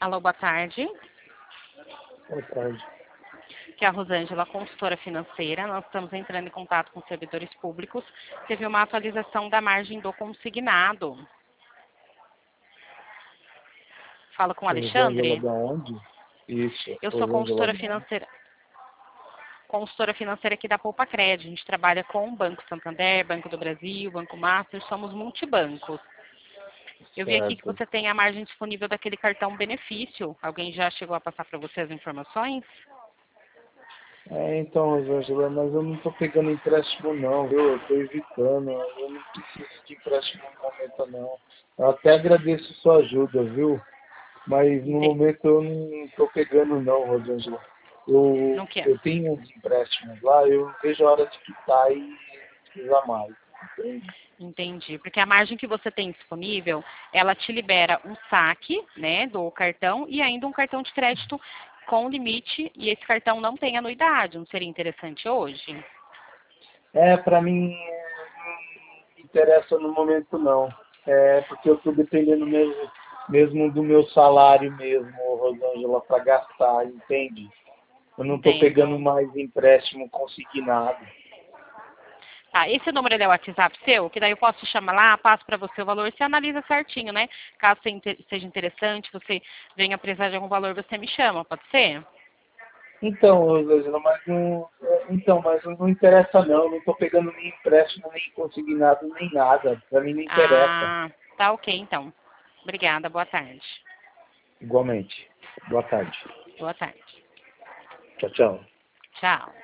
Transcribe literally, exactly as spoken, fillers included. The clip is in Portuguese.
Alô, boa tarde. Boa tarde. Aqui é a Rosângela, consultora financeira. Nós estamos entrando em contato com servidores públicos. Teve uma atualização da margem do consignado. Fala com o Rosângela Alexandre. da onde? Isso, Eu sou Rosângela consultora da onde? financeira. Consultora financeira aqui da Poupa Cred. A gente trabalha com o Banco Santander, Banco do Brasil, Banco Master. Somos multibancos. Eu vi aqui que Certo. você tem a margem disponível daquele cartão benefício. Alguém já chegou a passar para você as informações? É, então, Rosângela, mas eu não tô pegando empréstimo não, viu? Eu tô evitando, eu não preciso de empréstimo no momento não. Eu até agradeço sua ajuda, viu? Mas no Ente- momento eu não tô pegando não, Rosângela. Eu, Não quer. eu tenho uns empréstimos lá, eu não vejo a hora de quitar e não precisar mais, entende? Entendi, porque a margem que você tem disponível, ela te libera um saque, né, do cartão e ainda um cartão de crédito com limite e esse cartão não tem anuidade. Não seria interessante hoje? É, pra mim é, não me interessa no momento não. É porque eu tô dependendo mesmo, mesmo do meu salário mesmo, Rosângela, para gastar, entende? Eu não tô pegando Entendo. mais empréstimo consignado. Tá, esse número ele é o WhatsApp seu, que daí eu posso te chamar lá, passo para você o valor, você analisa certinho, né? Caso se inte- seja interessante, você venha precisar de algum valor, você me chama, pode ser? Então, Rosângela, mas não, é, então, mas não interessa não, eu não tô pegando nem empréstimo, nem consignado, nem nada. Pra mim não interessa. Ah, tá ok então. Obrigada, boa tarde. Igualmente. Boa tarde. Boa tarde. Tchau, tchau. Tchau.